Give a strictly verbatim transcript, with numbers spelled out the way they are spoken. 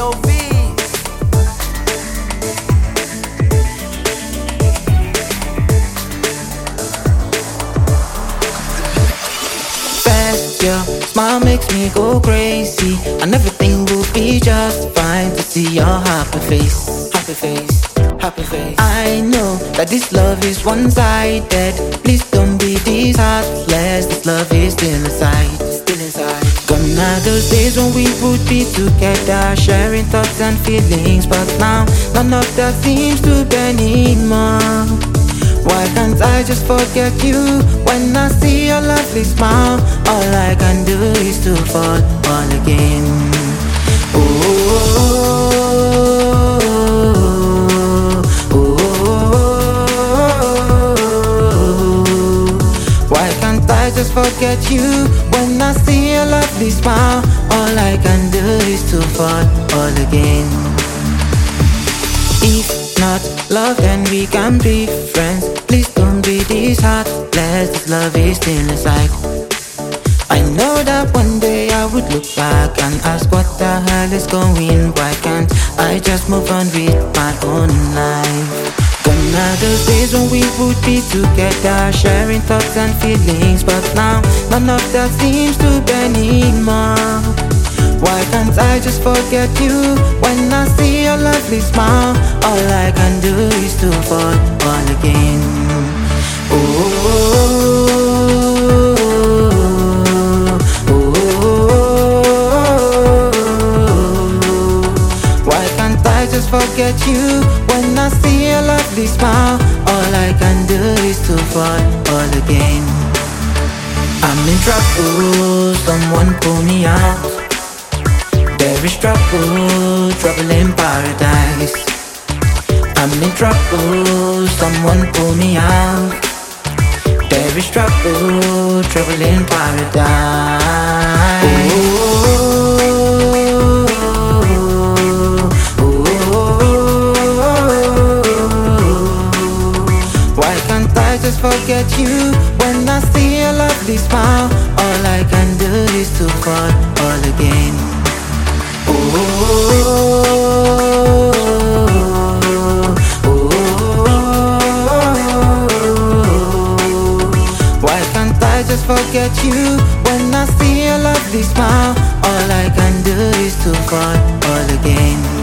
Ayo, V's. Fast, your smile makes me go crazy, and everything will be just fine to see your happy face. Happy face, happy face. I know that this love is one-sided. Please don't be disheartless. This love is still inside, still inside. Gone are those days when we would be together, sharing thoughts and feelings, but now none of that seems to be anymore. Why can't I just forget you when I see your lovely smile? All I can do is to fall, fall again. Oh, oh, oh. Why can't I just forget you when I see your lovely smile? All I can do is to fall, fall again. If not love, then we can be friends. Please don't be disheartless. This love is still inside. I know that one day I would look back and ask what the hell is going. Why can't I just move on with my own life? Gone are those days when we would be together, sharing thoughts and feelings, but now none of that seems to be anymore. Why can't I just forget you when I see your lovely smile? All I can do is to fall, fall again. Oh, oh, oh. Why can't I just forget you when I see your lovely smile? All I can do is to fall, fall again. I'm in trouble, someone pull me out. There is trouble, trouble in paradise. I'm in trouble, someone pull me out. There is trouble, trouble in paradise. Oh, oh, oh. Why can't I just forget you when I see your lovely smile? All I can do is to fall, fall again. Oh, oh, oh, why can't I just forget you when I see your lovely smile? All I can do is to fall, fall again.